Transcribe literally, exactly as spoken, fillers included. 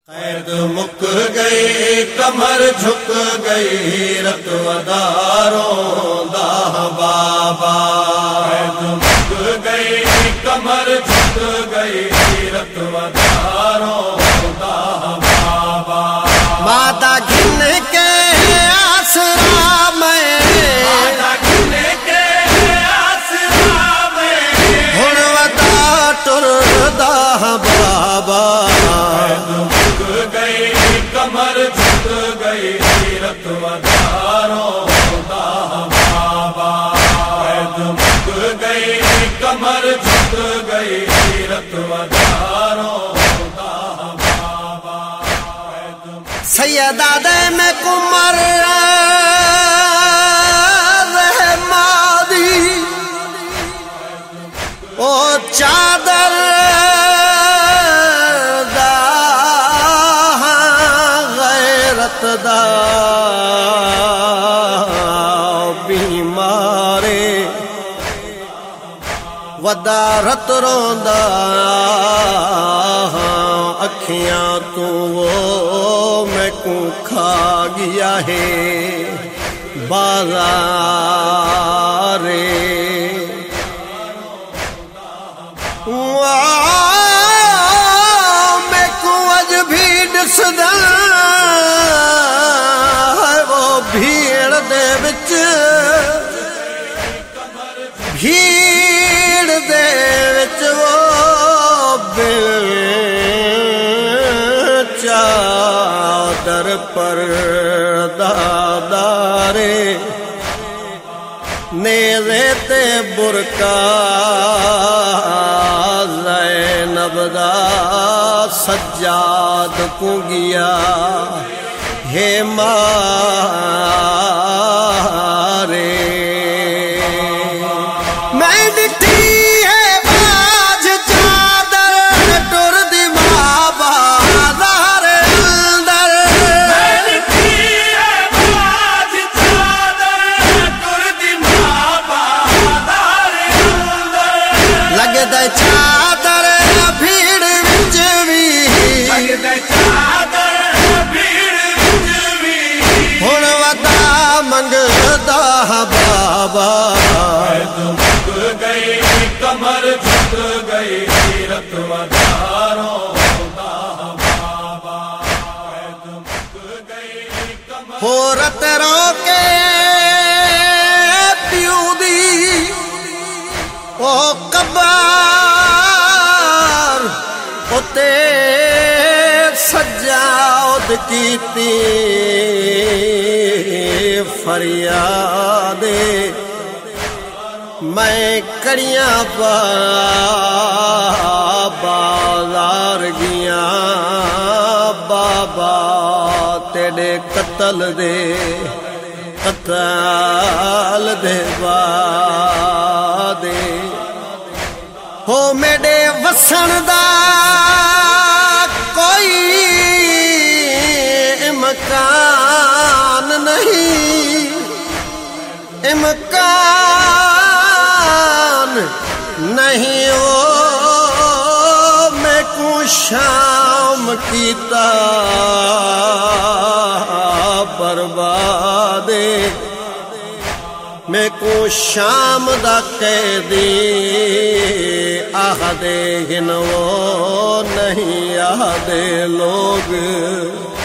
कैद मुक गई कमर झुक गई रतवदारों दाह बाबा। कैद मुक गई कमर झुक गई रतवदारों दाह बाबा। माता घिन के आसरा में माता घिन के आसरा में हुण वदा टुरदा बाबा। कमर झुक गई रतवदारों दाह बाबा। कैद मुक गई कमर झुक गई रतवदारों दाह बाबा। सैयदा दे में कुमर रहमादी ओ चादर दा बीमारे वदारत रोंदा अखियां तू वो मैं को खा गया है बाजारे। मैं को अज भी दिसदा भीड़ दे विच भीड़ दे विच वो चादर पर दादारे नेज़े ते बुरका ज़ैनब दा सज्जाद को गया हे मारे। मैं डिठी है बाज चादर टुर दी बाबा ज़हर अंदर। मैं डिठी है बाज चादर टुर दी बाबा ज़हर अंदर। लगदा चादर भीड़ विच भी लगदा चादर मंगदा बाबा। कैद मुक गई कमर झुक गई रतवदारों दाह बाबा। कैद मुक गई कमर हो रत रोके प्यूदी ओ कबार उते सजाद कीती फरियादे मैं कड़ियां पा बाजार गिया बाबा तेरे कत्ल दे कत्ल दे बादे हो मेरे वसन दा कोई इमकान नहीं इमकान नहीं ओ मैं को शाम कीता बर्बादे। मैं को शाम दा कैदी आहदे हिन वो नहीं आहदे लोग।